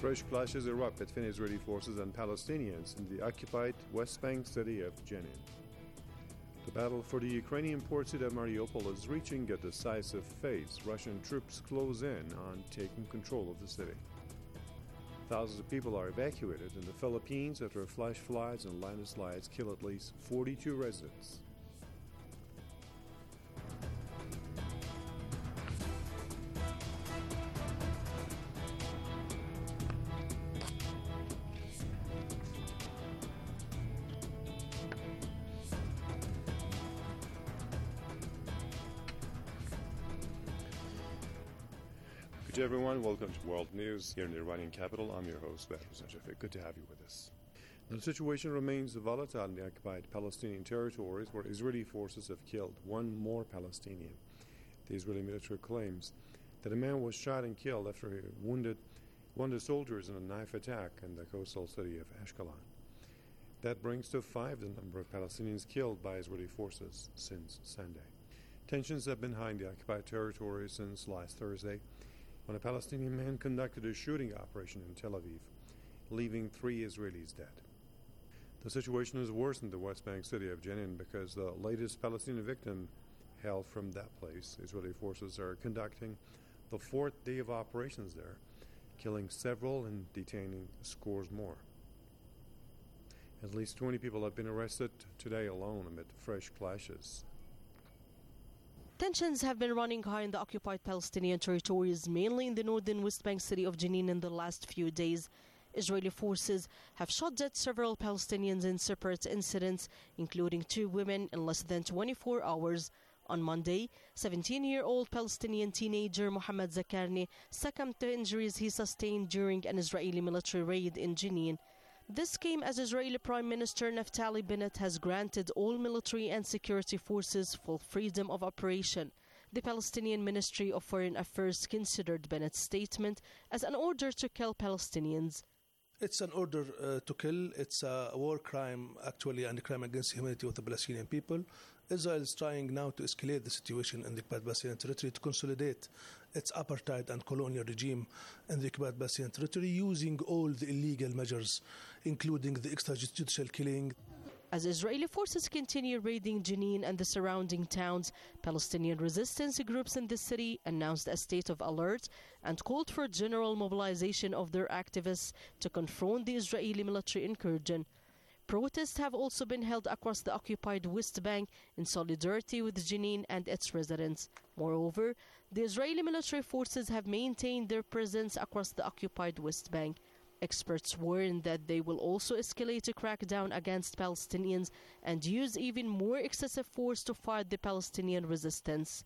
Fresh clashes erupt between Israeli forces and Palestinians in the occupied West Bank city of Jenin. The battle for the Ukrainian port city of Mariupol is reaching a decisive phase. Russian troops close in on taking control of the city. Thousands of people are evacuated in the Philippines after flash floods and landslides kill at least 42 residents. Good everyone, welcome to World News here in the Iranian capital. I'm your host, Behrouz Shafiq. Good to have you with us. The situation remains volatile in the occupied Palestinian territories where Israeli forces have killed one more Palestinian. The Israeli military claims that a man was shot and killed after he wounded one of the soldiers in a knife attack in the coastal city of Ashkelon. That brings to 5 the number of Palestinians killed by Israeli forces since Sunday. Tensions have been high in the occupied territory since last Thursday, when a Palestinian man conducted a shooting operation in Tel Aviv, leaving 3 Israelis dead. The situation is worse in the West Bank city of Jenin because the latest Palestinian victim hailed from that place. Israeli forces are conducting the 4th day of operations there, killing several and detaining scores more. At least 20 people have been arrested today alone amid fresh clashes. Tensions have been running high in the occupied Palestinian territories, mainly in the northern West Bank city of Jenin in the last few days. Israeli forces have shot dead several Palestinians in separate incidents, including 2 women in less than 24 hours. On Monday, 17-year-old Palestinian teenager Mohammed Zakarni succumbed to injuries he sustained during an Israeli military raid in Jenin. This came as Israeli Prime Minister Naftali Bennett has granted all military and security forces full freedom of operation. The Palestinian Ministry of Foreign Affairs considered Bennett's statement as an order to kill Palestinians. It's an order to kill. It's a war crime, actually, and a crime against humanity of the Palestinian people. Israel is trying now to escalate the situation in the occupied Palestinian territory to consolidate its apartheid and colonial regime in the occupied Palestinian territory using all the illegal measures, including the extrajudicial killing. As Israeli forces continue raiding Jenin and the surrounding towns, Palestinian resistance groups in the city announced a state of alert and called for general mobilization of their activists to confront the Israeli military incursion. Protests have also been held across the occupied West Bank in solidarity with Jenin and its residents. Moreover, the Israeli military forces have maintained their presence across the occupied West Bank. Experts warn that they will also escalate a crackdown against Palestinians and use even more excessive force to fight the Palestinian resistance.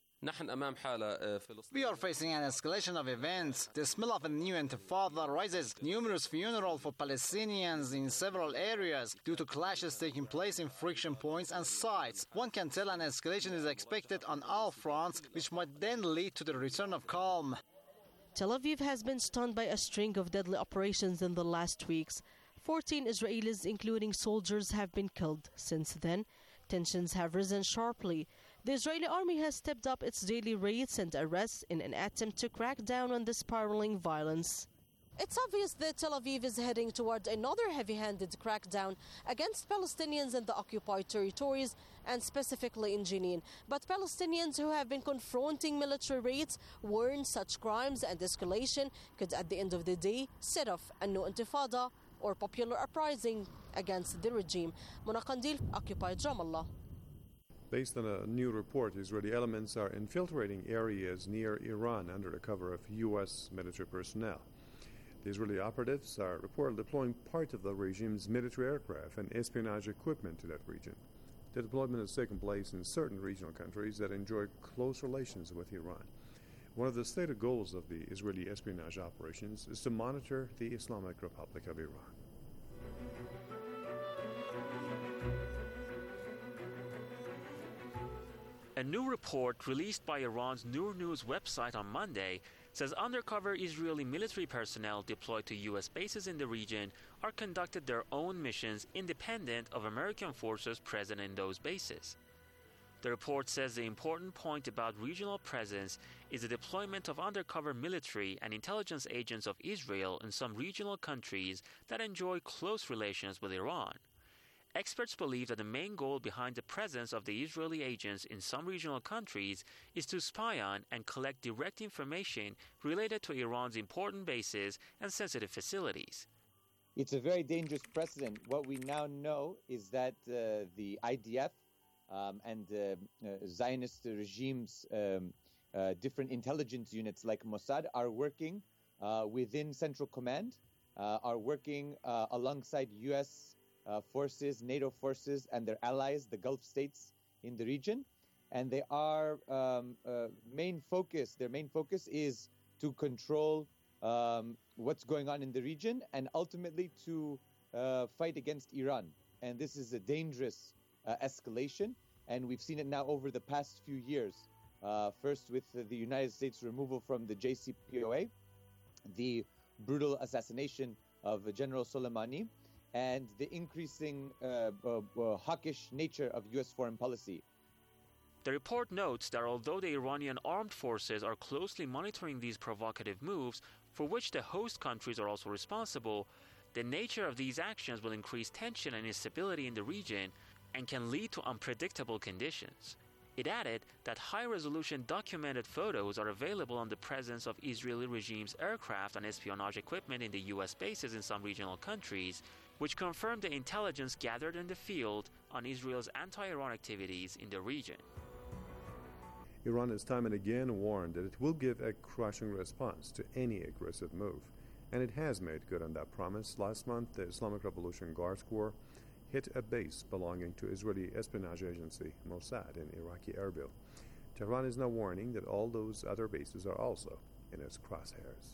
We are facing an escalation of events. The smell of a new intifada rises. Numerous funerals for Palestinians in several areas due to clashes taking place in friction points and sites. One can tell an escalation is expected on all fronts, which might then lead to the return of calm. Tel Aviv has been stunned by a string of deadly operations in the last weeks. 14 Israelis, including soldiers, have been killed. Since then, tensions have risen sharply. The Israeli army has stepped up its daily raids and arrests in an attempt to crack down on the spiraling violence. It's obvious that Tel Aviv is heading toward another heavy-handed crackdown against Palestinians in the occupied territories and specifically in Jenin. But Palestinians who have been confronting military raids warn such crimes and escalation could at the end of the day set off a new intifada or popular uprising against the regime. Mona Qandil, occupied Ramallah. Based on a new report, Israeli elements are infiltrating areas near Iran under the cover of U.S. military personnel. The Israeli operatives are reportedly deploying part of the regime's military aircraft and espionage equipment to that region. The deployment has taken place in certain regional countries that enjoy close relations with Iran. One of the stated goals of the Israeli espionage operations is to monitor the Islamic Republic of Iran. A new report released by Iran's Noor News website on Monday says undercover Israeli military personnel deployed to U.S. bases in the region are conducted their own missions independent of American forces present in those bases. The report says the important point about regional presence is the deployment of undercover military and intelligence agents of Israel in some regional countries that enjoy close relations with Iran. Experts believe that the main goal behind the presence of the Israeli agents in some regional countries is to spy on and collect direct information related to Iran's important bases and sensitive facilities. It's a very dangerous precedent. What we now know is that the IDF and Zionist regime's different intelligence units like Mossad are working within Central Command, are working alongside U.S. Forces, NATO forces, and their allies, the Gulf states in the region. And they are their main focus is to control what's going on in the region and ultimately to fight against Iran. And this is a dangerous escalation, and we've seen it now over the past few years. First with the United States removal from the JCPOA, the brutal assassination of General Soleimani, and the increasing hawkish nature of U.S. foreign policy. The report notes that although the Iranian armed forces are closely monitoring these provocative moves, for which the host countries are also responsible, the nature of these actions will increase tension and instability in the region and can lead to unpredictable conditions. It added that high-resolution documented photos are available on the presence of Israeli regime's aircraft and espionage equipment in the U.S. bases in some regional countries, which confirmed the intelligence gathered in the field on Israel's anti-Iran activities in the region. Iran has time and again warned that it will give a crushing response to any aggressive move, and it has made good on that promise. Last month, the Islamic Revolution Guards Corps hit a base belonging to Israeli espionage agency Mossad in Iraqi Erbil. Tehran is now warning that all those other bases are also in its crosshairs.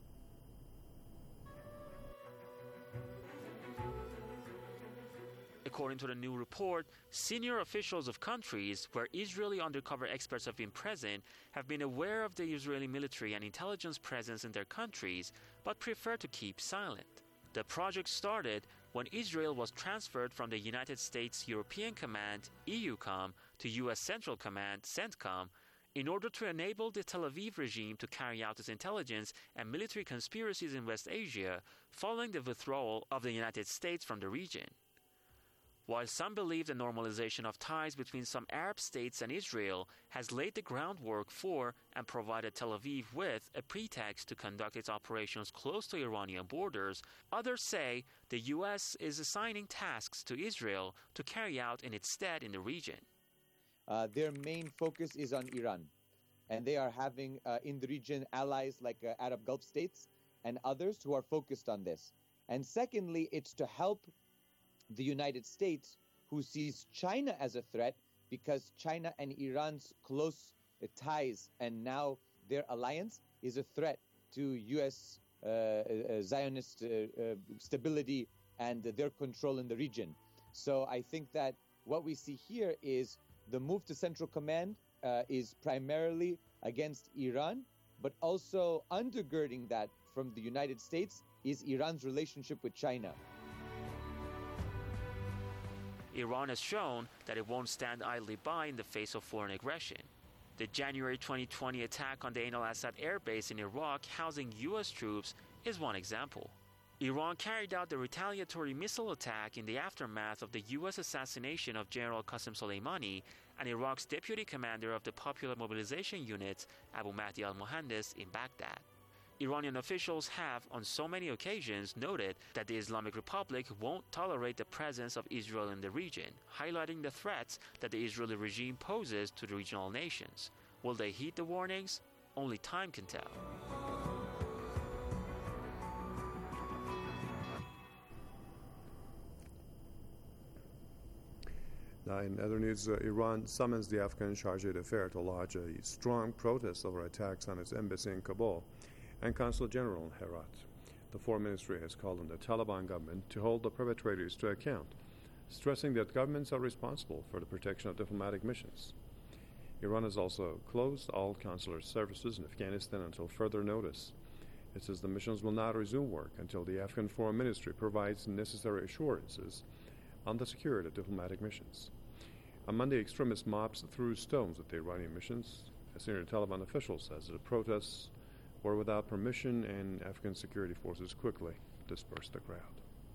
According to the new report, senior officials of countries where Israeli undercover experts have been present have been aware of the Israeli military and intelligence presence in their countries, but prefer to keep silent. The project started when Israel was transferred from the United States European Command, EUCOM, to U.S. Central Command, CENTCOM, in order to enable the Tel Aviv regime to carry out its intelligence and military conspiracies in West Asia following the withdrawal of the United States from the region. While some believe the normalization of ties between some Arab states and Israel has laid the groundwork for and provided Tel Aviv with a pretext to conduct its operations close to Iranian borders, others say the U.S. is assigning tasks to Israel to carry out in its stead in the region. Their main focus is on Iran, and they are having in the region allies like Arab Gulf states and others who are focused on this. And secondly, it's to help the United States, who sees China as a threat because China and Iran's close ties and now their alliance is a threat to U.S. Zionist stability and their control in the region. So I think that what we see here is the move to Central Command is primarily against Iran, but also undergirding that from the United States is Iran's relationship with China. Iran has shown that it won't stand idly by in the face of foreign aggression. The January 2020 attack on the Ain al-Assad air base in Iraq housing U.S. troops is one example. Iran carried out the retaliatory missile attack in the aftermath of the U.S. assassination of General Qasem Soleimani and Iraq's deputy commander of the Popular Mobilization Unit, Abu Mahdi al-Mohandes, in Baghdad. Iranian officials have, on so many occasions, noted that the Islamic Republic won't tolerate the presence of Israel in the region, highlighting the threats that the Israeli regime poses to the regional nations. Will they heed the warnings? Only time can tell. Now, in other news, Iran summons the Afghan charge d'affaires to lodge a strong protest over attacks on its embassy in Kabul and Consul General in Herat. The Foreign Ministry has called on the Taliban government to hold the perpetrators to account, stressing that governments are responsible for the protection of diplomatic missions. Iran has also closed all consular services in Afghanistan until further notice. It says the missions will not resume work until the Afghan Foreign Ministry provides necessary assurances on the security of diplomatic missions. On Monday, extremist mobs threw stones at the Iranian missions. A senior Taliban official says the protests were without permission and Afghan security forces quickly dispersed the crowd.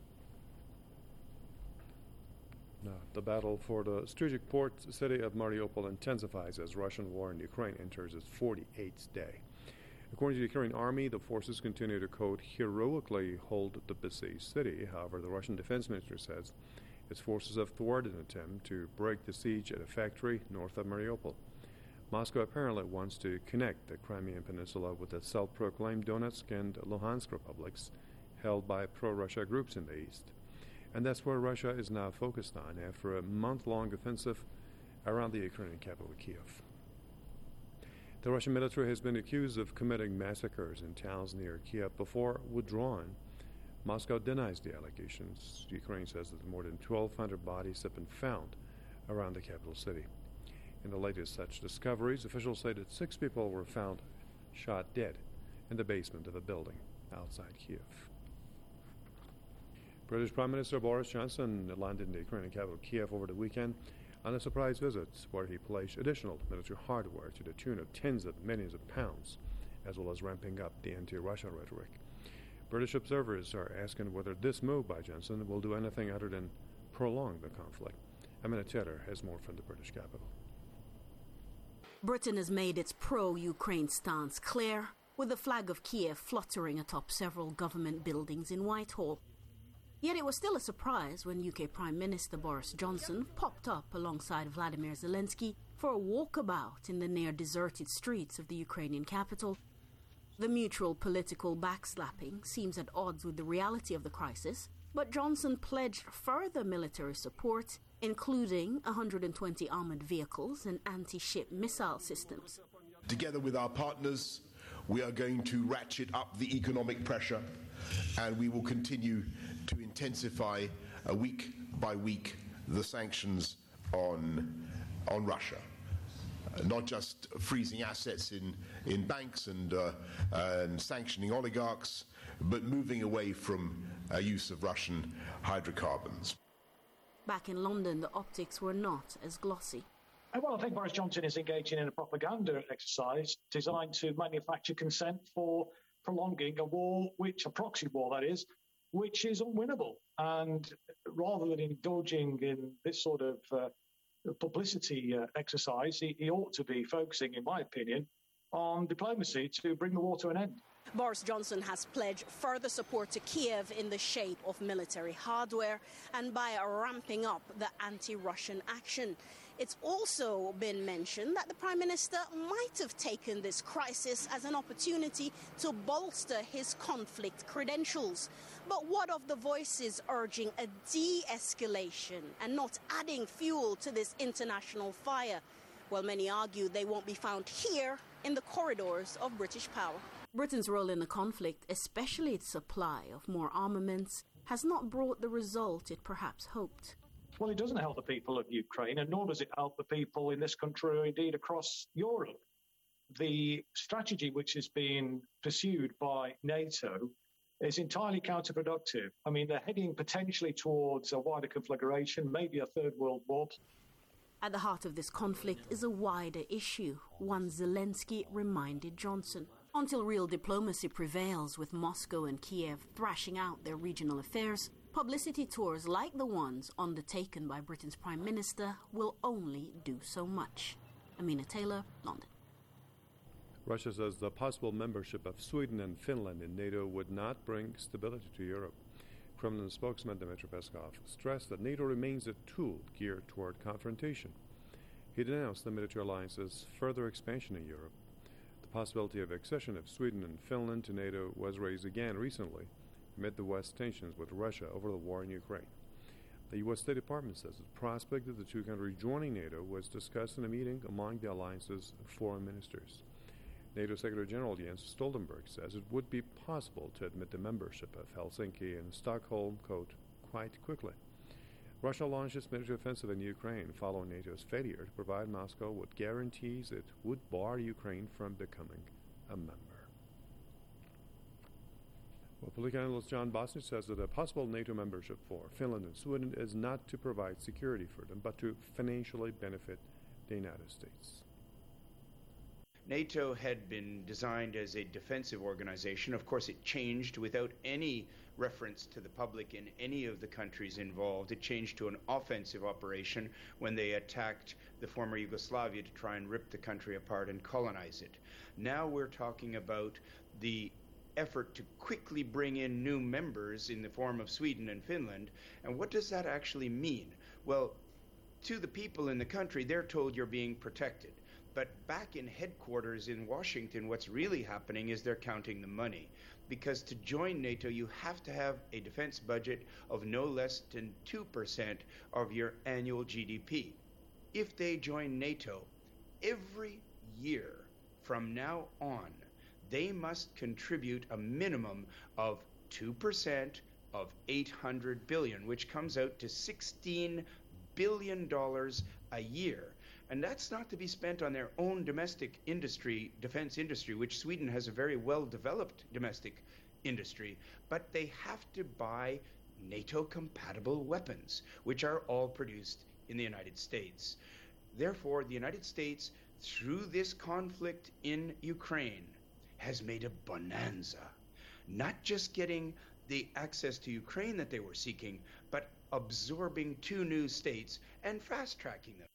Now, the battle for the strategic port city of Mariupol intensifies as Russian war in Ukraine enters its 48th day. According to the Ukrainian army, the forces continue to, quote, heroically hold the besieged city. However, the Russian defense ministry says its forces have thwarted an attempt to break the siege at a factory north of Mariupol. Moscow apparently wants to connect the Crimean Peninsula with the self-proclaimed Donetsk and Luhansk republics held by pro-Russia groups in the east. And that's where Russia is now focused on after a month-long offensive around the Ukrainian capital, Kiev. The Russian military has been accused of committing massacres in towns near Kiev before withdrawing. Moscow denies the allegations. Ukraine says that more than 1,200 bodies have been found around the capital city. In the latest such discoveries, officials say that 6 people were found shot dead in the basement of a building outside Kiev. British Prime Minister Boris Johnson landed in the Ukrainian capital Kiev over the weekend on a surprise visit where he pledged additional military hardware to the tune of tens of millions of pounds, as well as ramping up the anti-Russian rhetoric. British observers are asking whether this move by Johnson will do anything other than prolong the conflict. Amina Cheddar has more from the British capital. Britain has made its pro-Ukraine stance clear, with the flag of Kiev fluttering atop several government buildings in Whitehall. Yet it was still a surprise when UK Prime Minister Boris Johnson popped up alongside Vladimir Zelensky for a walkabout in the near-deserted streets of the Ukrainian capital. The mutual political backslapping seems at odds with the reality of the crisis, but Johnson pledged further military support, including 120 armoured vehicles and anti-ship missile systems. Together with our partners, we are going to ratchet up the economic pressure, and we will continue to intensify week by week the sanctions on Russia. Not just freezing assets in banks and sanctioning oligarchs, but moving away from use of Russian hydrocarbons. Back in London, the optics were not as glossy. Well, I think Boris Johnson is engaging in a propaganda exercise designed to manufacture consent for prolonging a war, a proxy war that is, which is unwinnable. And rather than indulging in this sort of publicity exercise, he ought to be focusing, in my opinion, on diplomacy to bring the war to an end. Boris Johnson has pledged further support to Kiev in the shape of military hardware and by ramping up the anti-Russian action. It's also been mentioned that the Prime Minister might have taken this crisis as an opportunity to bolster his conflict credentials. But what of the voices urging a de-escalation and not adding fuel to this international fire? Well, many argue they won't be found here in the corridors of British power. Britain's role in the conflict, especially its supply of more armaments, has not brought the result it perhaps hoped. Well, it doesn't help the people of Ukraine, and nor does it help the people in this country or indeed across Europe. The strategy which is being pursued by NATO is entirely counterproductive. I mean, they're heading potentially towards a wider conflagration, maybe a third world war. At the heart of this conflict is a wider issue, one Zelensky reminded Johnson. Until real diplomacy prevails with Moscow and Kiev thrashing out their regional affairs, publicity tours like the ones undertaken by Britain's Prime Minister will only do so much. Amina Taylor, London. Russia says the possible membership of Sweden and Finland in NATO would not bring stability to Europe. Kremlin spokesman Dmitry Peskov stressed that NATO remains a tool geared toward confrontation. He denounced the military alliance's further expansion in Europe. The possibility of accession of Sweden and Finland to NATO was raised again recently amid the West's tensions with Russia over the war in Ukraine. The U.S. State Department says the prospect of the two countries joining NATO was discussed in a meeting among the alliance's foreign ministers. NATO Secretary General Jens Stoltenberg says it would be possible to admit the membership of Helsinki and Stockholm, quote, quite quickly. Russia launched its military offensive in Ukraine following NATO's failure to provide Moscow with guarantees it would bar Ukraine from becoming a member. Well, political analyst John Bosnich says that a possible NATO membership for Finland and Sweden is not to provide security for them, but to financially benefit the United States. NATO had been designed as a defensive organization. Of course, it changed without any reference to the public in any of the countries involved. It changed to an offensive operation when they attacked the former Yugoslavia to try and rip the country apart and colonize it. Now we're talking about the effort to quickly bring in new members in the form of Sweden and Finland. And what does that actually mean? Well, to the people in the country, they're told you're being protected. But back in headquarters in Washington, what's really happening is they're counting the money. Because to join NATO, you have to have a defense budget of no less than 2% of your annual GDP. If they join NATO, every year from now on, they must contribute a minimum of 2% of $800 billion, which comes out to $16 billion a year. And that's not to be spent on their own domestic industry, defense industry, which Sweden has a very well-developed domestic industry, but they have to buy NATO-compatible weapons, which are all produced in the United States. Therefore, the United States, through this conflict in Ukraine, has made a bonanza, not just getting the access to Ukraine that they were seeking, but absorbing 2 new states and fast-tracking them.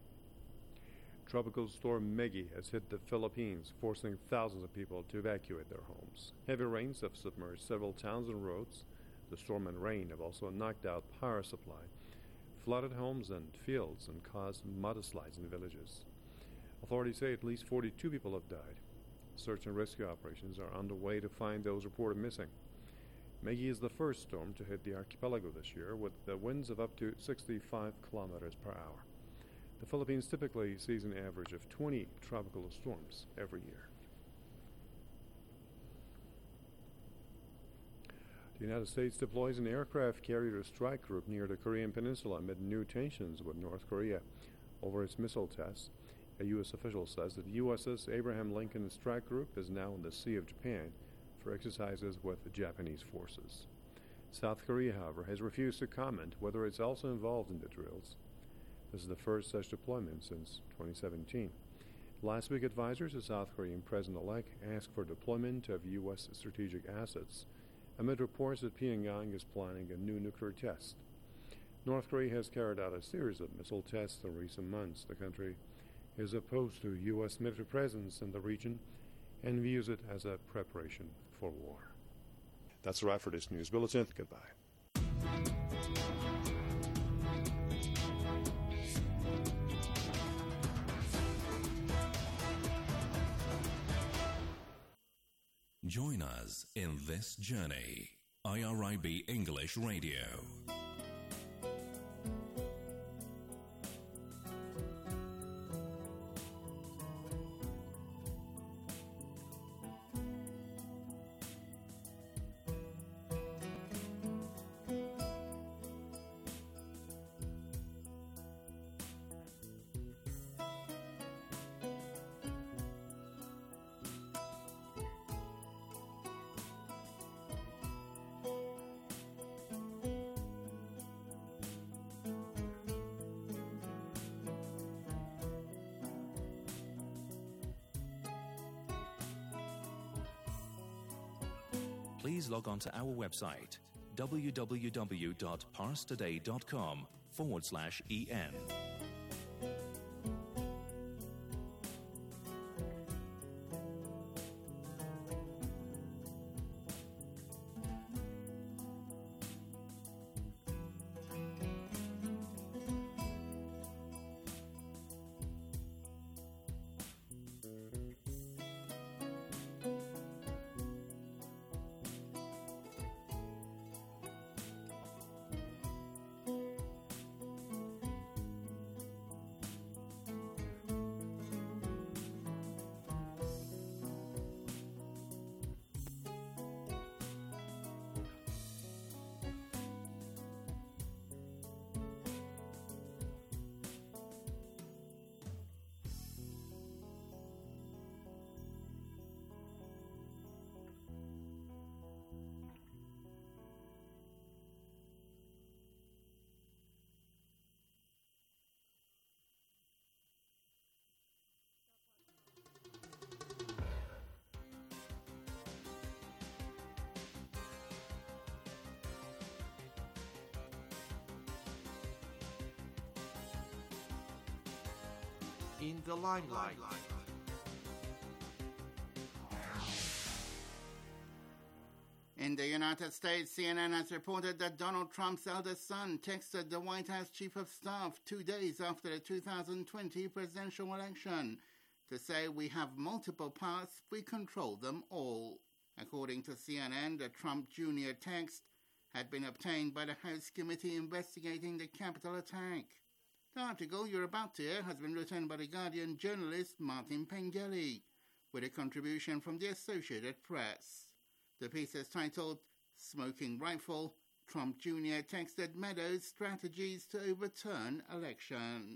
Tropical storm Meggy has hit the Philippines, forcing thousands of people to evacuate their homes. Heavy rains have submerged several towns and roads. The storm and rain have also knocked out power supply, flooded homes and fields, and caused mudslides in villages. Authorities say at least 42 people have died. Search and rescue operations are underway to find those reported missing. Meggy is the first storm to hit the archipelago this year, with the winds of up to 65 kilometers per hour. The Philippines typically sees an average of 20 tropical storms every year. The United States deploys an aircraft carrier strike group near the Korean Peninsula amid new tensions with North Korea over its missile tests. A U.S. official says that the USS Abraham Lincoln Strike Group is now in the Sea of Japan for exercises with the Japanese forces. South Korea, however, has refused to comment whether it's also involved in the drills. This is the first such deployment since 2017. Last week, advisors to South Korean President-elect asked for deployment of U.S. strategic assets amid reports that Pyongyang is planning a new nuclear test. North Korea has carried out a series of missile tests in recent months. The country is opposed to U.S. military presence in the region and views it as a preparation for war. That's a wrap for this news bulletin. Goodbye. Join us in this journey. IRIB English Radio. Please log on to our website, www.parstoday.com/en. in the limelight. In the United States, CNN has reported that Donald Trump's eldest son texted the White House Chief of Staff 2 days after the 2020 presidential election to say, "We have multiple paths, we control them all." According to CNN, the Trump Jr. text had been obtained by the House committee investigating the Capitol attack. The article you're about to hear has been written by The Guardian journalist Martin Pengelly, with a contribution from the Associated Press. The piece is titled, "Smoking Rifle, Trump Jr. Texted Meadows Strategies to Overturn Election."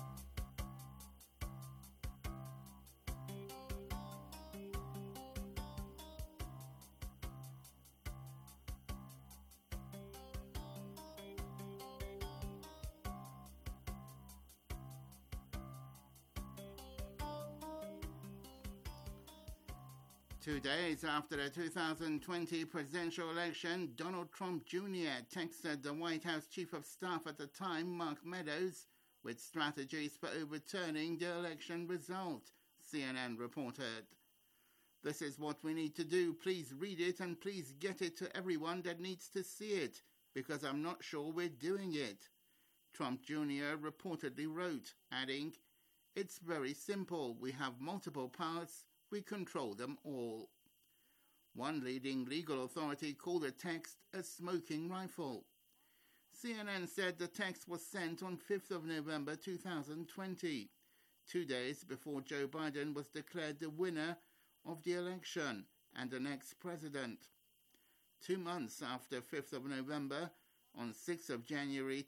Two days after the 2020 presidential election, Donald Trump Jr. texted the White House Chief of Staff at the time, Mark Meadows, with strategies for overturning the election result, CNN reported. "This is what we need to do. Please read it and please get it to everyone that needs to see it, because I'm not sure we're doing it," Trump Jr. reportedly wrote, adding, "It's very simple. We have multiple paths. We control them all." One leading legal authority called the text a smoking rifle. CNN said the text was sent on 5th of November 2020, 2 days before Joe Biden was declared the winner of the election and the next president. 2 months after 5th of November, on 6th of January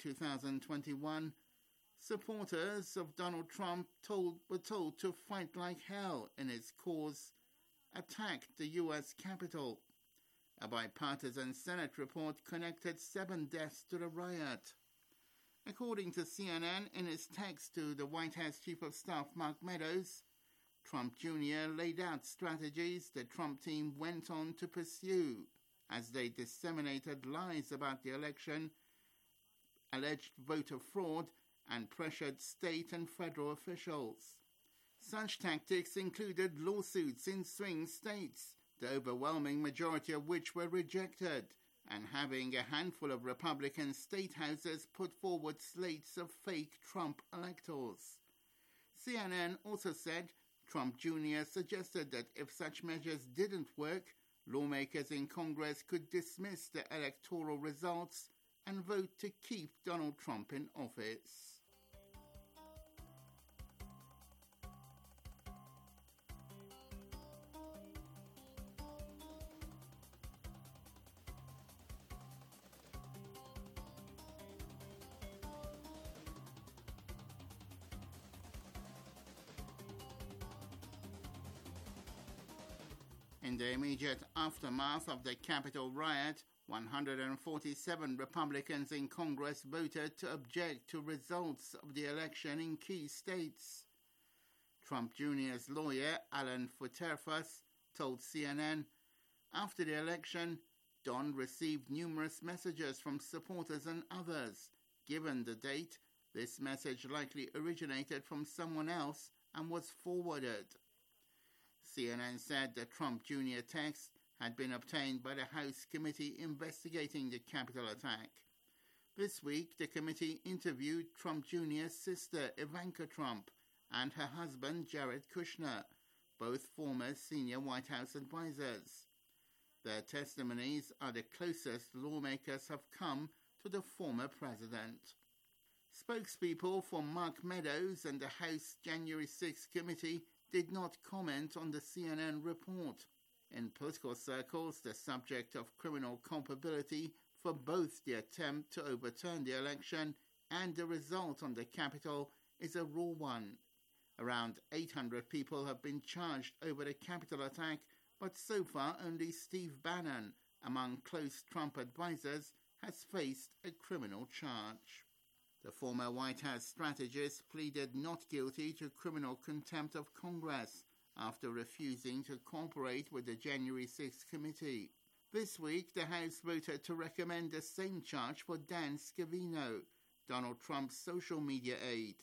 2021, supporters of Donald Trump were told to fight like hell in his cause, attacked the U.S. Capitol. A bipartisan Senate report connected 7 deaths to the riot. According to CNN, in his text to the White House Chief of Staff Mark Meadows, Trump Jr. laid out strategies the Trump team went on to pursue as they disseminated lies about the election, alleged voter fraud, and pressured state and federal officials. Such tactics included lawsuits in swing states, the overwhelming majority of which were rejected, and having a handful of Republican state houses put forward slates of fake Trump electors. CNN also said Trump Jr. suggested that if such measures didn't work, lawmakers in Congress could dismiss the electoral results and vote to keep Donald Trump in office. In the immediate aftermath of the Capitol riot, 147 Republicans in Congress voted to object to results of the election in key states. Trump Jr.'s lawyer, Alan Futerfas, told CNN, "After the election, Don received numerous messages from supporters and others. Given the date, this message likely originated from someone else and was forwarded." CNN said the Trump Jr. text had been obtained by the House committee investigating the Capitol attack. This week, the committee interviewed Trump Jr.'s sister, Ivanka Trump, and her husband, Jared Kushner, both former senior White House advisors. Their testimonies are the closest lawmakers have come to the former president. Spokespeople for Mark Meadows and the House January 6 committee did not comment on the CNN report. In political circles, the subject of criminal culpability for both the attempt to overturn the election and the result on the Capitol is a raw one. Around 800 people have been charged over the Capitol attack, but so far only Steve Bannon, among close Trump advisors, has faced a criminal charge. The former White House strategist pleaded not guilty to criminal contempt of Congress after refusing to cooperate with the January 6 committee. This week, the House voted to recommend the same charge for Dan Scavino, Donald Trump's social media aide.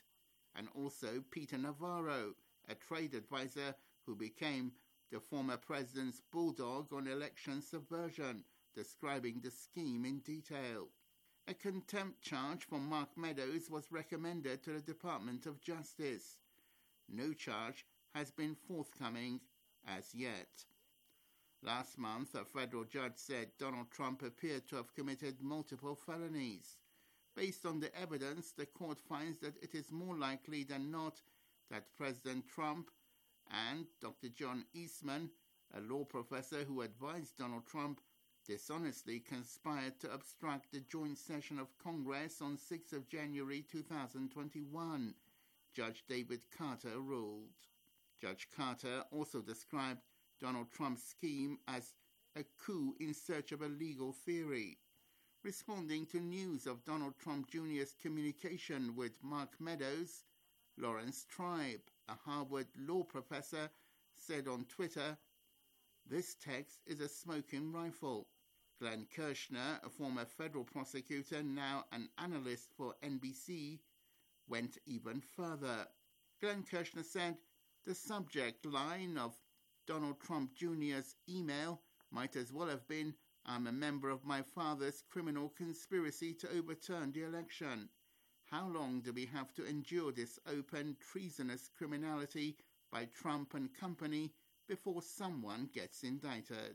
and also Peter Navarro, a trade advisor who became the former president's bulldog on election subversion, describing the scheme in detail. A contempt charge for Mark Meadows was recommended to the Department of Justice. No charge has been forthcoming as yet. Last month, a federal judge said Donald Trump appeared to have committed multiple felonies. Based on the evidence, the court finds that it is more likely than not that President Trump and Dr. John Eastman, a law professor who advised Donald Trump, dishonestly conspired to obstruct the joint session of Congress on 6th of January 2021, Judge David Carter ruled. Judge Carter also described Donald Trump's scheme as a coup in search of a legal theory. Responding to news of Donald Trump Jr.'s communication with Mark Meadows, Lawrence Tribe, a Harvard law professor, said on Twitter, "This text is a smoking rifle." Glenn Kirshner, a former federal prosecutor, now an analyst for NBC, went even further. Glenn Kirshner said the subject line of Donald Trump Jr.'s email might as well have been, "I'm a member of my father's criminal conspiracy to overturn the election. How long do we have to endure this open, treasonous criminality by Trump and company before someone gets indicted?"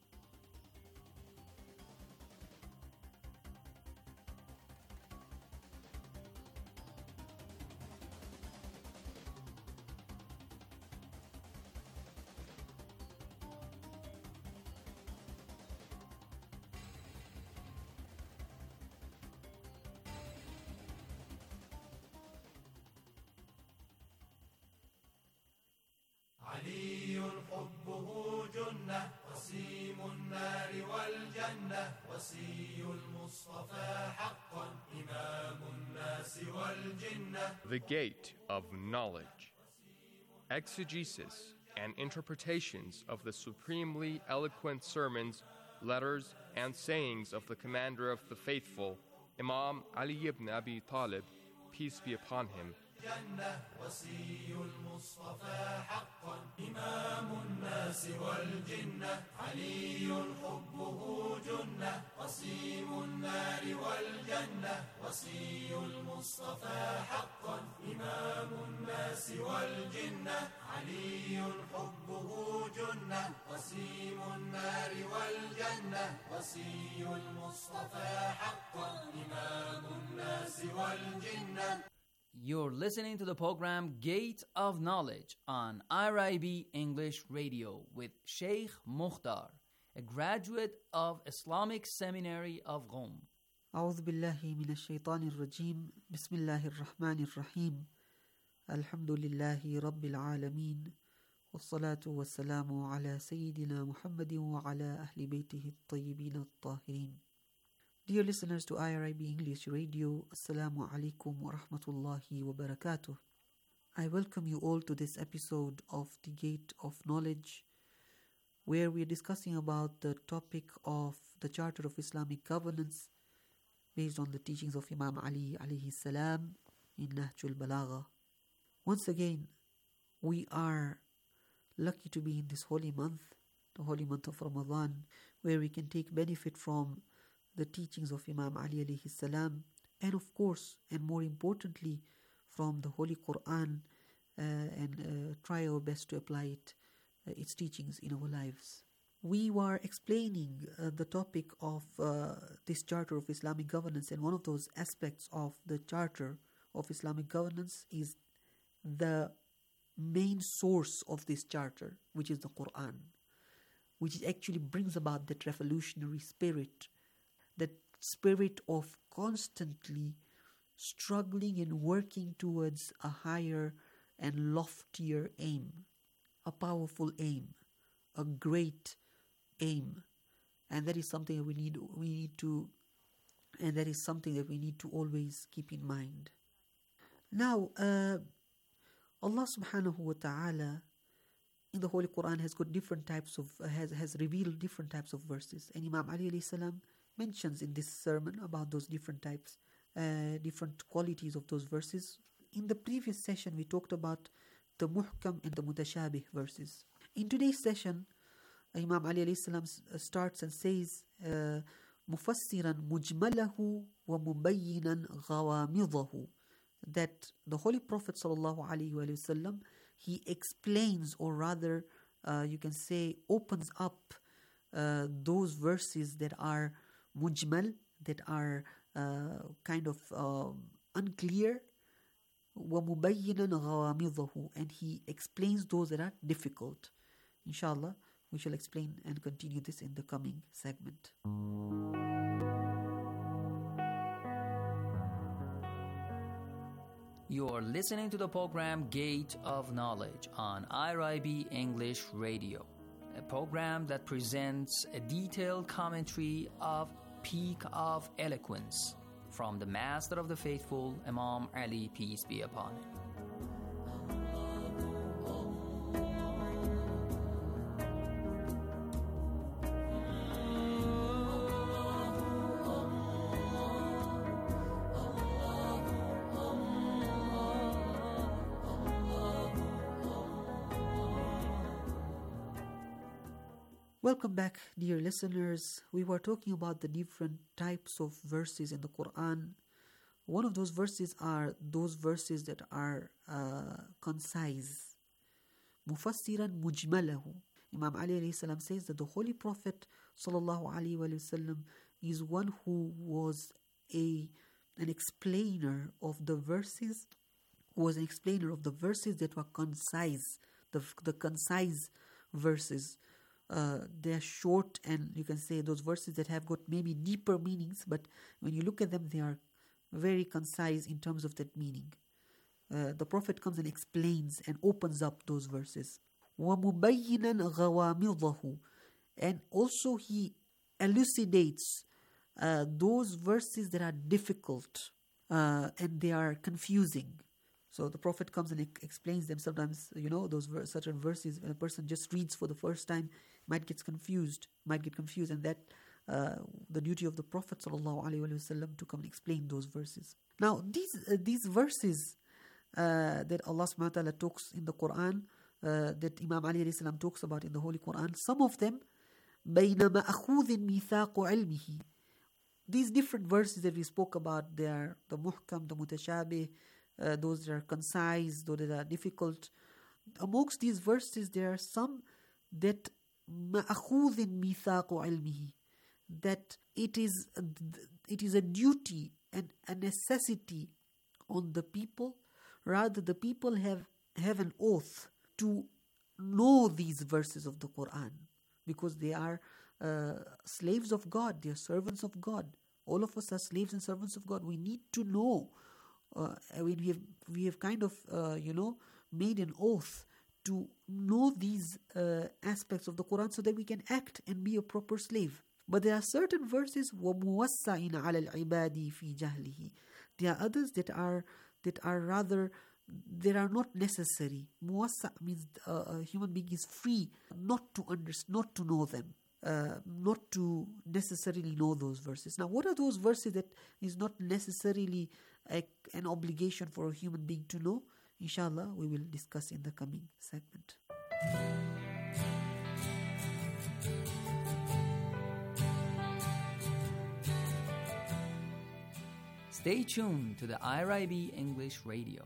علي حبه جنة وسيم النار والجنة وصي المصطفى حقا إمام الناس والجنة. The Gate of Knowledge. Exegesis and interpretations of the supremely eloquent sermons, letters, and sayings of the Commander of the Faithful, Imam Ali ibn Abi Talib, peace be upon him. جنة وصي المصطفى حقا إمام الناس والجنة علي حبه جنة وسيم النار والجنة وصي المصطفى حقا إمام الناس والجنة علي حبه جنة وسيم النار والجنة وصي المصطفى حقا إمام الناس والجنة. You're listening to the program Gate of Knowledge on IRIB English Radio with Sheikh Mukhtar, a graduate of Islamic Seminary of Qom. أعوذ بالله من الشيطان الرجيم بسم الله الرحمن الرحيم الحمد لله رب العالمين والصلاة والسلام على سيدنا محمد وعلى أهل بيته الطيبين الطاهرين. Dear listeners to IRIB English Radio, Assalamu alaikum wa rahmatullahi wa barakatuh. I welcome you all to this episode of The Gate of Knowledge, where we are discussing about the topic of the Charter of Islamic Governance based on the teachings of Imam Ali alayhi salam in Nahjul Balagha. Once again, we are lucky to be in this holy month, the holy month of Ramadan, where we can take benefit from the teachings of Imam Ali alayhi salam, and of course, and more importantly, from the Holy Quran, and try our best to apply its teachings in our lives. We were explaining the topic of this Charter of Islamic Governance, and one of those aspects of the Charter of Islamic Governance is the main source of this Charter, which is the Quran, which actually brings about that revolutionary spirit, that spirit of constantly struggling and working towards a higher and loftier aim, a powerful aim, a great aim. And that is something that we need to always keep in mind. Now, Allah subhanahu wa ta'ala in the Holy Quran has revealed different types of verses, and Imam Ali alayhi salam mentions in this sermon about those different types, different qualities of those verses. in the previous session we talked about the muhkam and the mutashabih verses. In today's session, Imam Ali alayhi salam starts and says, مُفَسِّرًا مُجْمَلَهُ وَمُبَيِّنًا غَوَامِضَهُ, that the Holy Prophet sallallahu alaihi wasallam, he explains, or rather you can say opens up those verses that are mujmal, that are kind of unclear, وَمُبَيِّنًا غَوَامِضَهُ, and he explains those that are difficult. Inshallah, we shall explain and continue this in the coming segment. You're listening to the program Gate of Knowledge on IRIB English Radio, a program that presents a detailed commentary of Peak of Eloquence from the Master of the Faithful, Imam Ali, peace be upon him. Welcome back, dear listeners. We were talking about the different types of verses in the Quran. One of those verses are those verses that are concise. Mufassiran mujmalahu. Imam Ali alayhi salam says that the Holy Prophet sallallahu alaihi wasallam is one who was an explainer of the verses, that were concise, the concise verses. They're short, and you can say those verses that have got maybe deeper meanings, but when you look at them, they are very concise in terms of that meaning. The Prophet comes and explains and opens up those verses. وَمُبَيِّنًا غَوَامِضَهُ, and also he elucidates those verses that are difficult and they are confusing. So the Prophet comes and explains them. Sometimes, those certain verses, when a person just reads for the first time, might get confused, and that the duty of the Prophet ﷺ to come and explain those verses. Now, these verses that Allah subhanahu wa ta'ala talks in the Quran, that Imam Ali alayhi salam talks about in the Holy Quran, some of them, بَيْنَ مَأْخُوذٍ مِيثَاقُ عِلْمِهِ. These different verses that we spoke about, they are the muhkam, the mutashabih, those that are concise, those that are difficult. Amongst these verses, there are some that مَأْخُوذٍ مِيثَاقُ عِلْمِهِ, that it is a duty and a necessity on the people. Rather, the people have an oath to know these verses of the Quran, because they are slaves of God, they are servants of God. All of us are slaves and servants of God. We need to know. We have kind of made an oath to know these aspects of the Quran so that we can act and be a proper slave. But there are certain verses وَمُوَسَّعٍ عَلَى الْعِبَادِ فِي جَهْلِهِ. There are others that are rather, that are not necessary. Muwassa means a human being is free not to know them, not to necessarily know those verses. Now, what are those verses that is not necessarily an obligation for a human being to know? Inshallah, we will discuss in the coming segment. Stay tuned to the IRIB English Radio.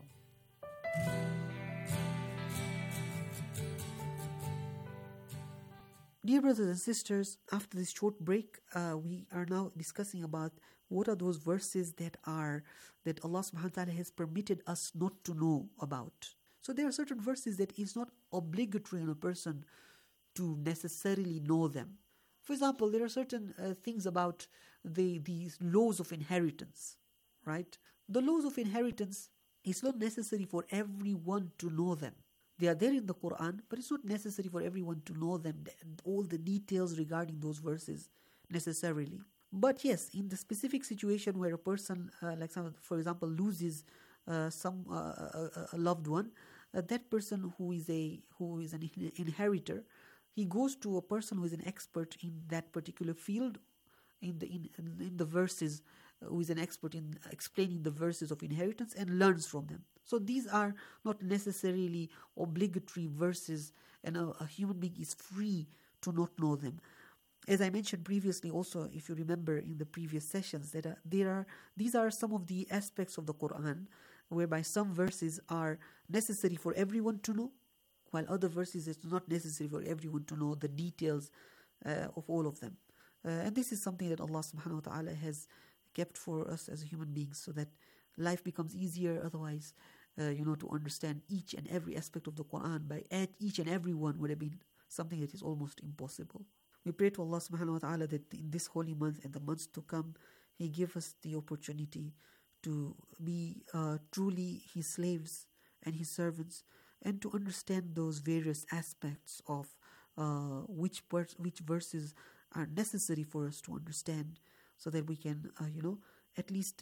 Dear brothers and sisters, after this short break, we are now discussing about what are those verses that Allah subhanahu wa ta'ala has permitted us not to know about. So there are certain verses that is not obligatory on a person to necessarily know them. For example, there are certain things about these laws of inheritance, right? The laws of inheritance, it's not necessary for everyone to know them. They are there in the Quran, but it's not necessary for everyone to know them, all the details regarding those verses necessarily. But yes, in the specific situation where a person, for example, loses a loved one, that person who is an inheritor, he goes to a person who is an expert in that particular field, in the verses who is an expert in explaining the verses of inheritance and learns from them. So these are not necessarily obligatory verses, and a human being is free to not know them. As I mentioned previously also, if you remember in the previous sessions, that these are some of the aspects of the Quran whereby some verses are necessary for everyone to know, while other verses it's not necessary for everyone to know the details of all of them. And this is something that Allah subhanahu wa ta'ala has kept for us as human beings, so that life becomes easier. Otherwise, to understand each and every aspect of the Quran by each and every one would have been something that is almost impossible. We pray to Allah subhanahu wa ta'ala that in this holy month and the months to come, He give us the opportunity to be truly His slaves and His servants, and to understand those various aspects of which verses are necessary for us to understand, so that we can, at least,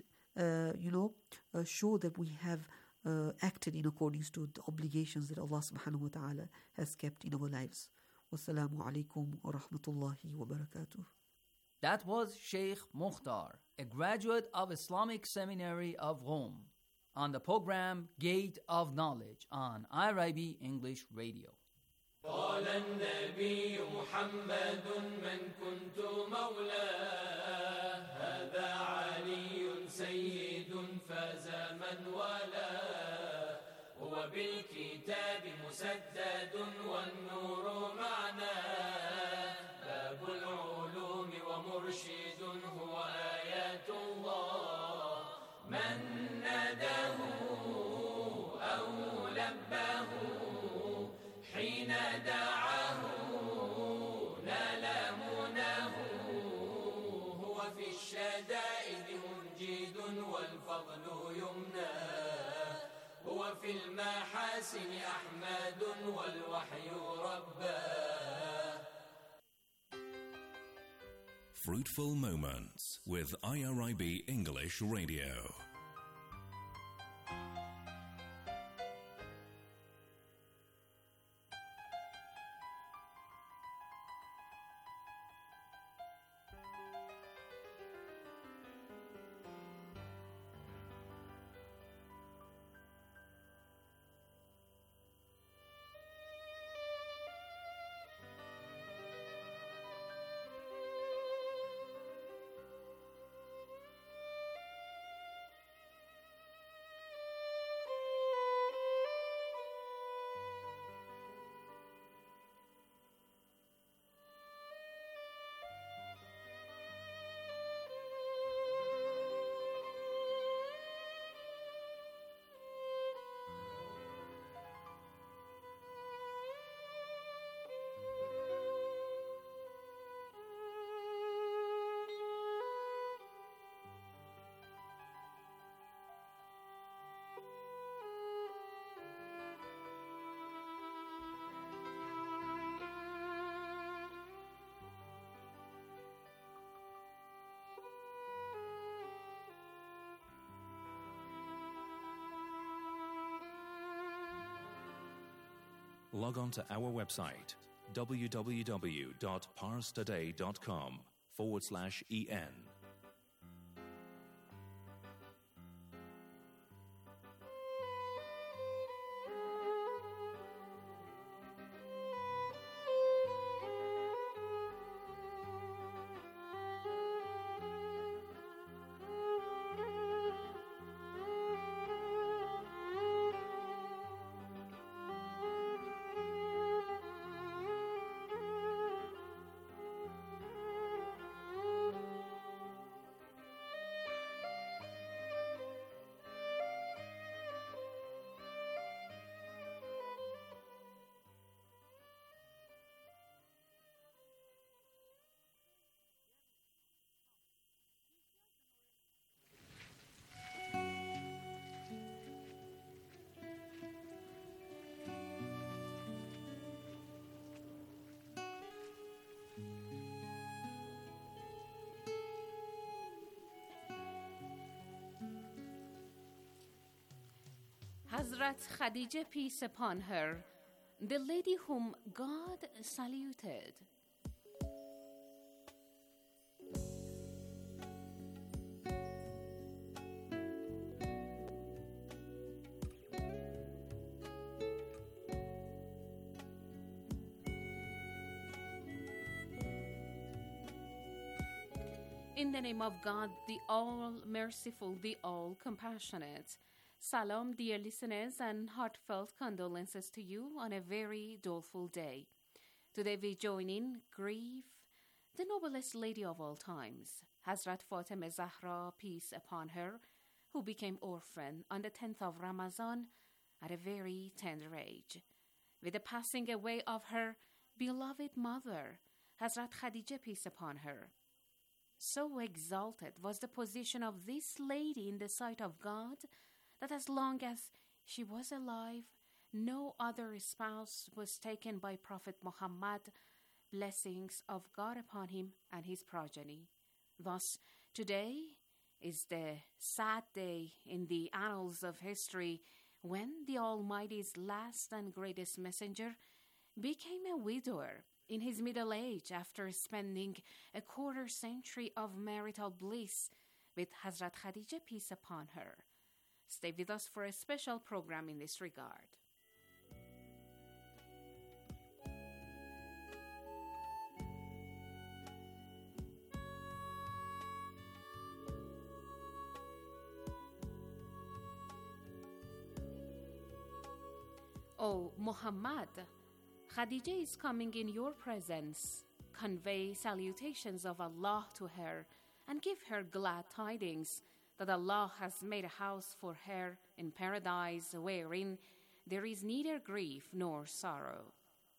show that we have acted in accordance to the obligations that Allah subhanahu wa ta'ala has kept in our lives. Wassalamu alaikum wa rahmatullahi wa barakatuh. That was Sheikh Mukhtar, a graduate of Islamic Seminary of Rome, on the program Gate of Knowledge on IRIB English Radio. قال النبي محمد من كنت مولاه هذا علي سيد فاز من والاه هو بالكتاب مسدد والنور معناه باب العلوم ومرشد هو آيات الله من ناداه أو لباه حين دعاه نال مناه هو في الشدائد منجد والفضل يمناه هو في المحاسن أحمد والوحي رباه. Fruitful Moments with IRIB English Radio. Log on to our website, www.parstoday.com/en. Hazrat Khadija, peace upon her, the lady whom God saluted. In the name of God, the all-merciful, the all-compassionate. Salam, dear listeners, and heartfelt condolences to you on a very doleful day. Today we join in grief the noblest lady of all times, Hazrat Fatima Zahra, peace upon her, who became orphan on the 10th of Ramadan at a very tender age. With the passing away of her beloved mother, Hazrat Khadija, peace upon her. So exalted was the position of this lady in the sight of God that as long as she was alive, no other spouse was taken by Prophet Muhammad, blessings of God upon him and his progeny. Thus, today is the sad day in the annals of history when the Almighty's last and greatest messenger became a widower in his middle age after spending a quarter century of marital bliss with Hazrat Khadija, peace upon her. Stay with us for a special program in this regard. O Muhammad, Khadija is coming in your presence. Convey salutations of Allah to her and give her glad tidings that Allah has made a house for her in paradise wherein there is neither grief nor sorrow.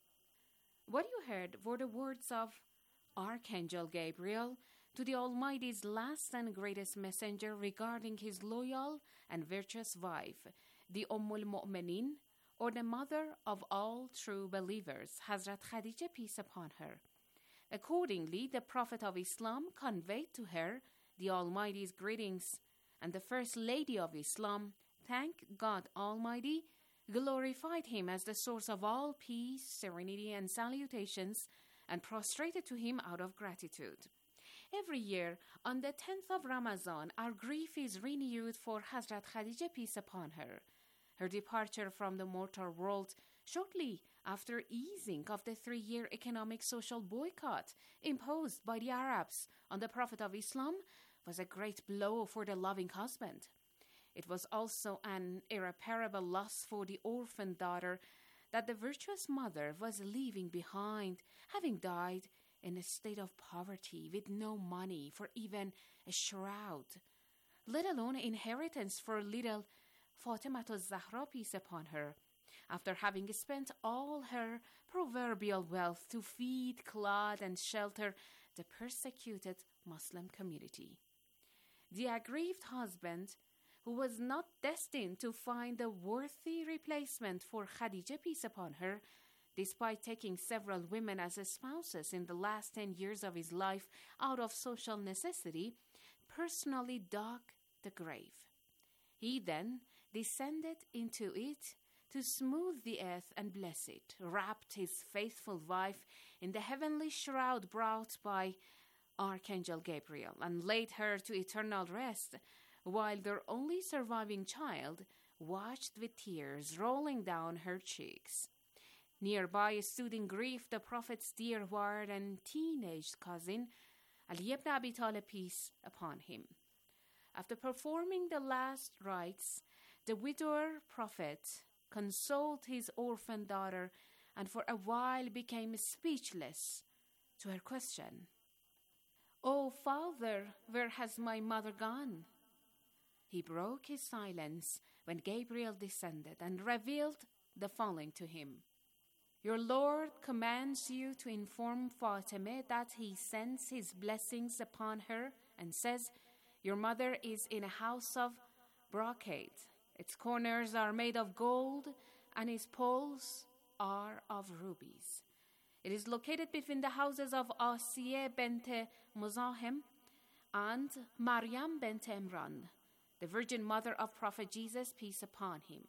What you heard were the words of Archangel Gabriel to the Almighty's last and greatest messenger regarding his loyal and virtuous wife, the Mu'minin, or the mother of all true believers, Hazrat Khadija, peace upon her. Accordingly, the Prophet of Islam conveyed to her the Almighty's greetings, and the First Lady of Islam thanked God Almighty, glorified Him as the source of all peace, serenity, and salutations, and prostrated to Him out of gratitude. Every year, on the 10th of Ramadan, our grief is renewed for Hazrat Khadija, peace upon her. Her departure from the mortal world shortly after easing of the 3-year economic social boycott imposed by the Arabs on the Prophet of Islam was a great blow for the loving husband. It was also an irreparable loss for the orphan daughter that the virtuous mother was leaving behind, having died in a state of poverty with no money for even a shroud, let alone inheritance for little Fatima Zahra, peace upon her, after having spent all her proverbial wealth to feed, clothe, and shelter the persecuted Muslim community. The aggrieved husband, who was not destined to find a worthy replacement for Khadija, peace upon her, despite taking several women as spouses in the last 10 years of his life out of social necessity, personally dug the grave. He then descended into it to smooth the earth and bless it, wrapped his faithful wife in the heavenly shroud brought by Archangel Gabriel, and laid her to eternal rest, while their only surviving child watched with tears rolling down her cheeks. Nearby stood in grief the Prophet's dear ward and teenage cousin, Ali ibn Abi Talib, peace upon him. After performing the last rites, the widower Prophet consoled his orphan daughter and for a while became speechless to her question. "O father, where has my mother gone?" He broke his silence when Gabriel descended and revealed the following to him. "Your Lord commands you to inform Fatima that he sends his blessings upon her and says, your mother is in a house of brocade. Its corners are made of gold and its poles are of rubies. It is located between the houses of Asiye bint Muzahim and Maryam bint Imran, the Virgin Mother of Prophet Jesus, peace upon him."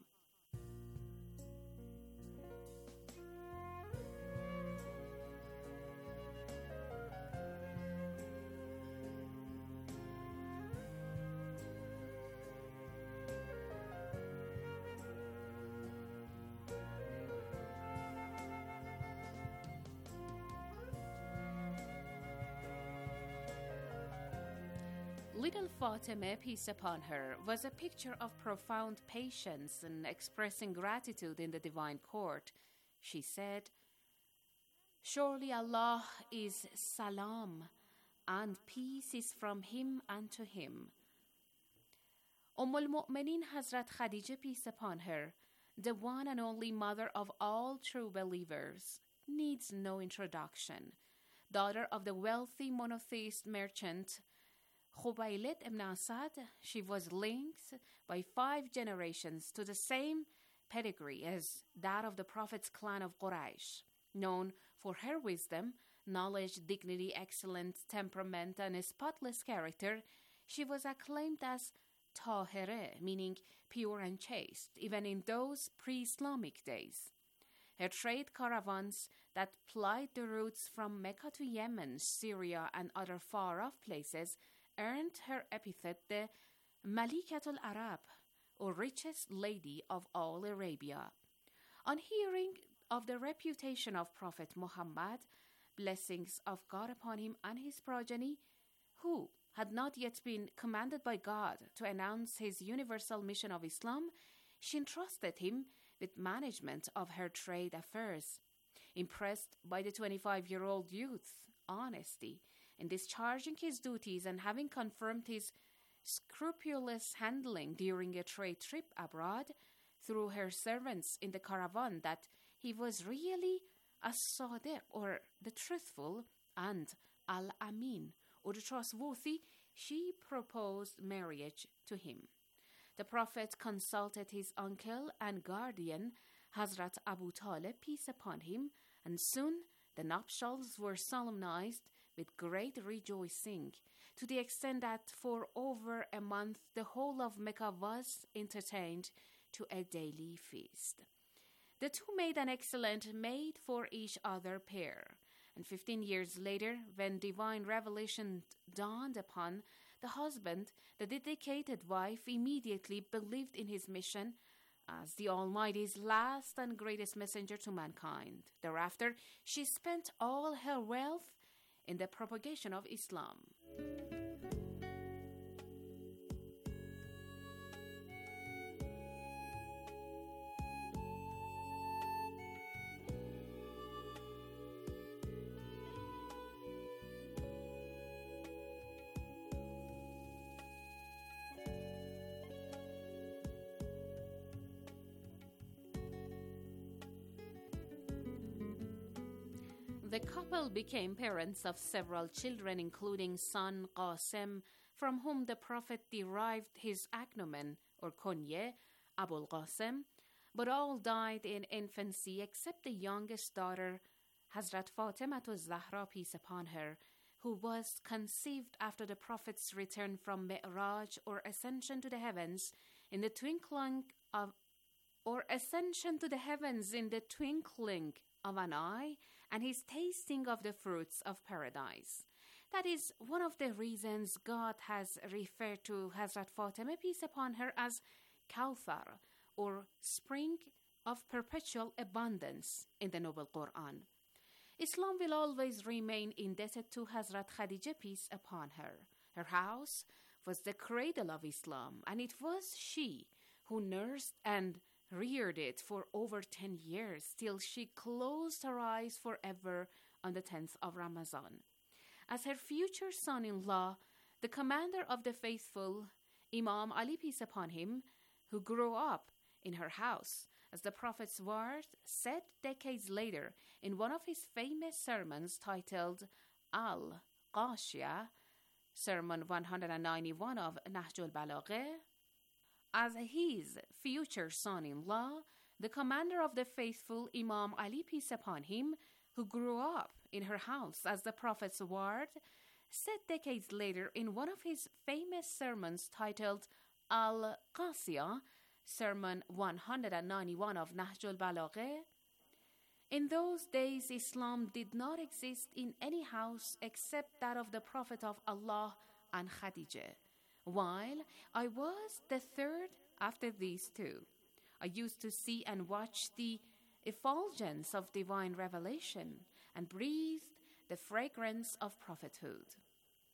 Little Fatima, peace upon her, was a picture of profound patience and expressing gratitude in the divine court. She said, "Surely Allah is salam, and peace is from Him and to Him." Al-Mu'mineen Hazrat Khadija, peace upon her, the one and only mother of all true believers, needs no introduction. Daughter of the wealthy monotheist merchant Khuwaylid ibn Asad, she was linked by 5 generations to the same pedigree as that of the Prophet's clan of Quraysh. Known for her wisdom, knowledge, dignity, excellent temperament, and a spotless character, she was acclaimed as Tahireh, meaning pure and chaste, even in those pre-Islamic days. Her trade caravans that plied the routes from Mecca to Yemen, Syria, and other far-off places earned her epithet the Malikatul Arab, or richest lady of all Arabia. On hearing of the reputation of Prophet Muhammad, blessings of God upon him and his progeny, who had not yet been commanded by God to announce his universal mission of Islam, she entrusted him with management of her trade affairs. Impressed by the 25-year-old youth's honesty in discharging his duties and having confirmed his scrupulous handling during a trade trip abroad through her servants in the caravan that he was really a Sadiq, or the truthful, and Al-Amin, or the trustworthy, she proposed marriage to him. The Prophet consulted his uncle and guardian, Hazrat Abu Talib, peace upon him, and soon the nuptials were solemnized with great rejoicing, to the extent that for over a month the whole of Mecca was entertained to a daily feast. The two made an excellent mate for each other pair, and 15 years later, when divine revelation dawned upon the husband, the dedicated wife immediately believed in his mission as the Almighty's last and greatest messenger to mankind. Thereafter, she spent all her wealth in the propagation of Islam. The couple became parents of several children, including son Qasim, from whom the Prophet derived his agnomen or kunye, Abul Qasim, but all died in infancy except the youngest daughter, Hazrat Fatimatul Zahra, peace upon her, who was conceived after the Prophet's return from Mi'raj, or ascension to the heavens, in the twinkling of an eye, and his tasting of the fruits of paradise. That is one of the reasons God has referred to Hazrat Fatima, peace upon her, as Kawthar, or spring of perpetual abundance in the Noble Quran. Islam will always remain indebted to Hazrat Khadija, peace upon her. Her house was the cradle of Islam, and it was she who nursed and reared it for over 10 years, till she closed her eyes forever on the 10th of Ramadan. As her future son-in-law, the commander of the faithful, Imam Ali, peace upon him, who grew up in her house, as the Prophet's word said decades later in one of his famous sermons titled Al-Qashiyah, Sermon 191 of Nahjul Balaghah, as his future son-in-law, the commander of the faithful, Imam Ali, peace upon him, who grew up in her house, as the Prophet's word said decades later in one of his famous sermons titled Al-Qasiyah, Sermon 191 of Nahjul Balaghah. In those days, Islam did not exist in any house except that of the Prophet of Allah and Khadijah, while I was the third after these two. I used to see and watch the effulgence of divine revelation and breathed the fragrance of prophethood.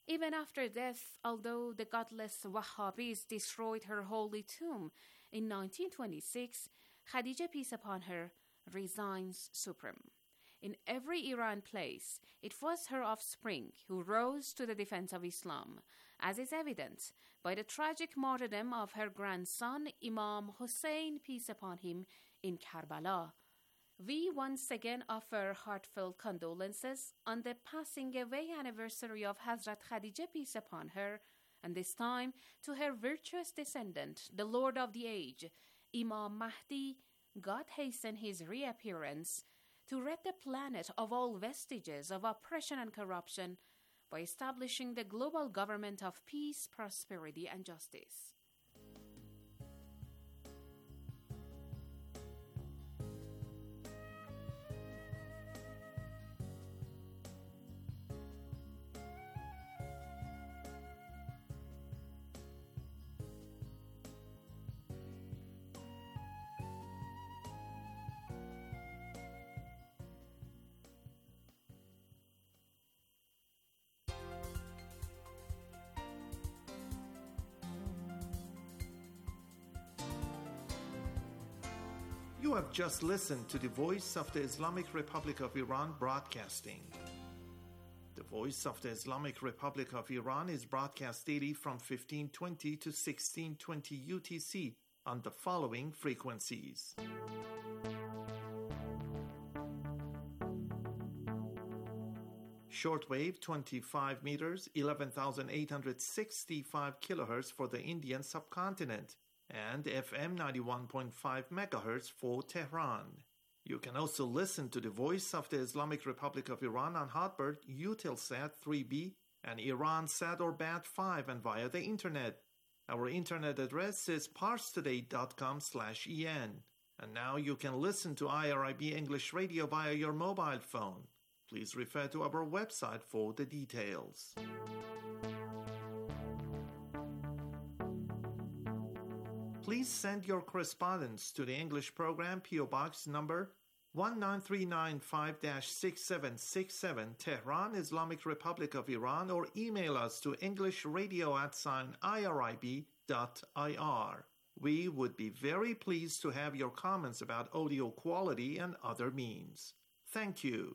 Even after death, although the godless Wahhabis destroyed her holy tomb in 1926, Khadija, peace upon her, reigns supreme. In every Iran place, it was her offspring who rose to the defense of Islam, as is evident by the tragic martyrdom of her grandson, Imam Hussein, peace upon him, in Karbala. We once again offer heartfelt condolences on the passing away anniversary of Hazrat Khadija, peace upon her, and this time to her virtuous descendant, the Lord of the Age, Imam Mahdi, God hasten his reappearance, to rid the planet of all vestiges of oppression and corruption by establishing the global government of peace, prosperity, and justice. You have just listened to the Voice of the Islamic Republic of Iran broadcasting. The Voice of the Islamic Republic of Iran is broadcast daily from 1520 to 1620 UTC on the following frequencies. Shortwave 25 meters, 11,865 kilohertz for the Indian subcontinent, and FM 91.5 megahertz for Tehran. You can also listen to the Voice of the Islamic Republic of Iran on Hotbird, Eutelsat 3B, and Iransat or Bat5, and via the internet. Our internet address is parstoday.com/en. And now you can listen to IRIB English Radio via your mobile phone. Please refer to our website for the details. Please send your correspondence to the English program, P.O. Box number 19395-6767, Tehran, Islamic Republic of Iran, or email us to englishradio@irib.ir. We would be very pleased to have your comments about audio quality and other means. Thank you.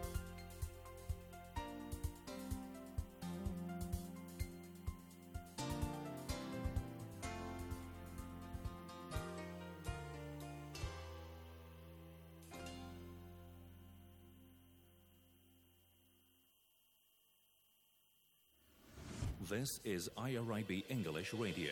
This is IRIB English Radio.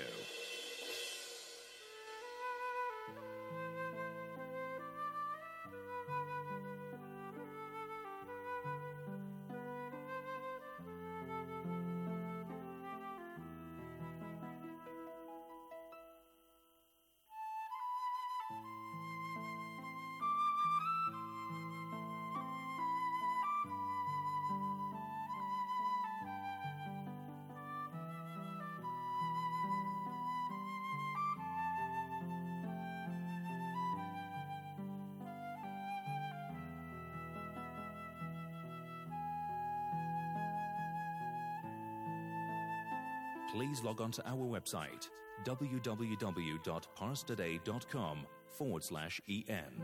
Please log on to our website, www.parstoday.com/en.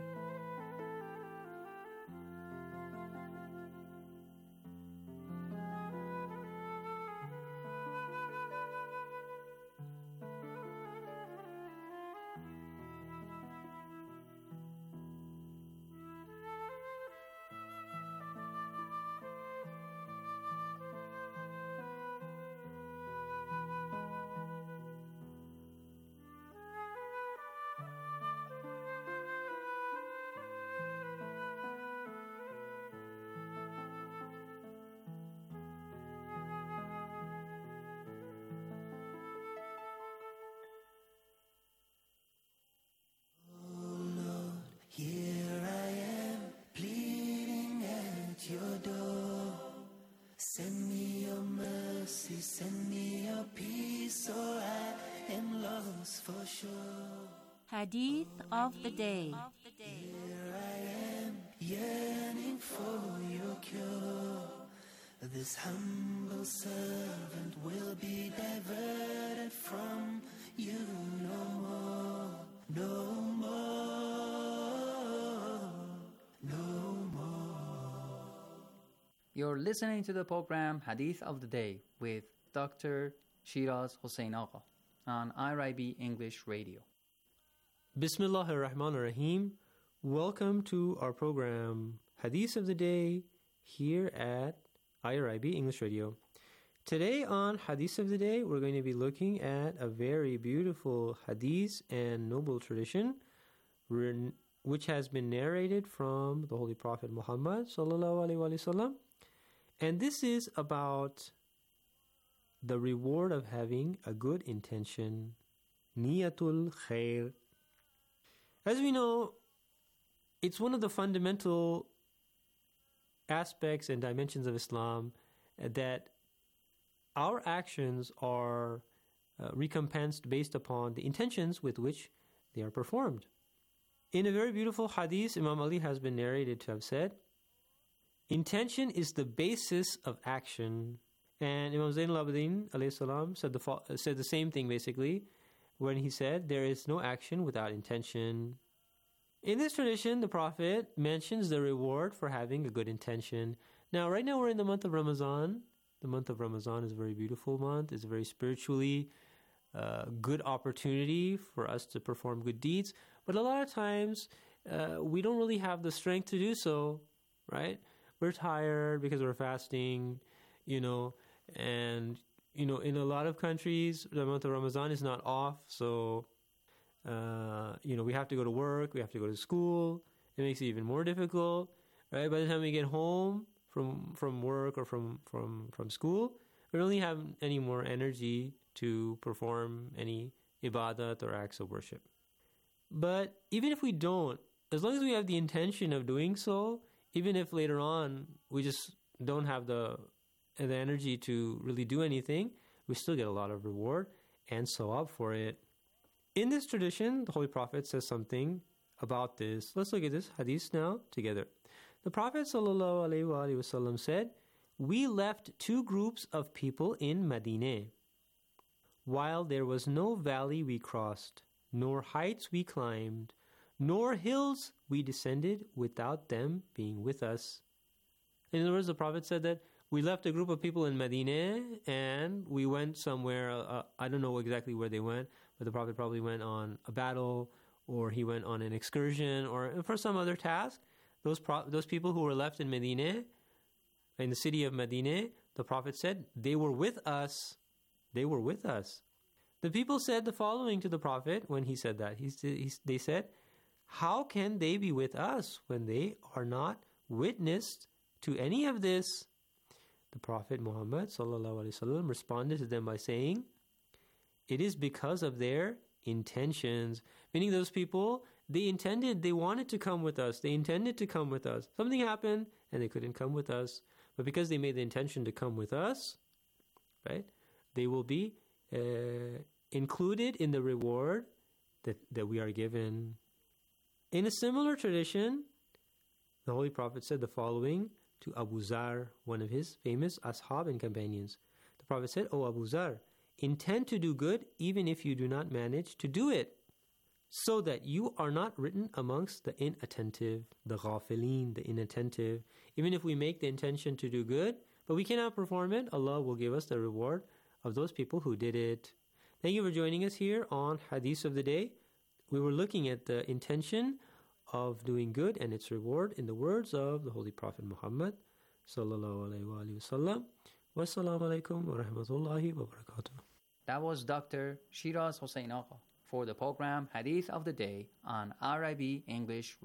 Here I am, pleading at your door. Send me your mercy, send me your peace, or I am lost for sure. Hadith of the Day. Here I am, yearning for your cure. This humble servant You're listening to the program Hadith of the Day with Dr. Shiraz Hossein Agha on IRIB English Radio. Bismillah ar-Rahman ar-Rahim. Welcome to our program Hadith of the Day here at IRIB English Radio. Today on Hadith of the Day, we're going to be looking at a very beautiful hadith and noble tradition which has been narrated from the Holy Prophet Muhammad sallallahu alaihi wasallam. And this is about the reward of having a good intention, niyatul khair. As we know, it's one of the fundamental aspects and dimensions of Islam that our actions are recompensed based upon the intentions with which they are performed. In a very beautiful hadith, Imam Ali has been narrated to have said, intention is the basis of action. And Imam Zain al-Abidin alayhi salam said the same thing basically when he said, there is no action without intention. In this tradition, the Prophet mentions the reward for having a good intention. Now, right now we're in the month of Ramadan. The month of Ramadan is a very beautiful month. It's a very spiritually good opportunity for us to perform good deeds. But a lot of times, we don't really have the strength to do so, right? We're tired because we're fasting, and, in a lot of countries, the month of Ramadan is not off. So, we have to go to work, we have to go to school. It makes it even more difficult, right? By the time we get home from work or from school, we don't really have any more energy to perform any ibadat or acts of worship. But even if we don't, as long as we have the intention of doing so, even if later on we just don't have the energy to really do anything, we still get a lot of reward and sawab for it. In this tradition, the Holy Prophet says something about this. Let's look at this hadith now together. The Prophet ﷺ said, we left two groups of people in Medina. While there was no valley we crossed, nor heights we climbed, nor hills we descended without them being with us. In other words, the Prophet said that we left a group of people in Medina and we went somewhere, I don't know exactly where they went, but the Prophet probably went on a battle or he went on an excursion or for some other task. Those people who were left in Medina, in the city of Medina, the Prophet said, they were with us. They were with us. The people said the following to the Prophet when he said that. They said, how can they be with us when they are not witnessed to any of this? The Prophet Muhammad ﷺ responded to them by saying, it is because of their intentions. Meaning those people, they wanted to come with us. They intended to come with us. Something happened and they couldn't come with us. But because they made the intention to come with us, right, they will be included in the reward that we are given. In a similar tradition, the Holy Prophet said the following to Abu Zar, one of his famous ashab and companions. The Prophet said, O Abu Zar, intend to do good even if you do not manage to do it, so that you are not written amongst the inattentive, the ghafileen, the inattentive. Even if we make the intention to do good, but we cannot perform it, Allah will give us the reward of those people who did it. Thank you for joining us here on Hadith of the Day. We were looking at the intention of doing good and its reward in the words of the Holy Prophet Muhammad sallallahu alaihi wasallam. Wassalamu alaikum wa rahmatullahi wa barakatuh. That was Dr. Shiraz Hossein Agha for the program Hadith of the Day on IRIB English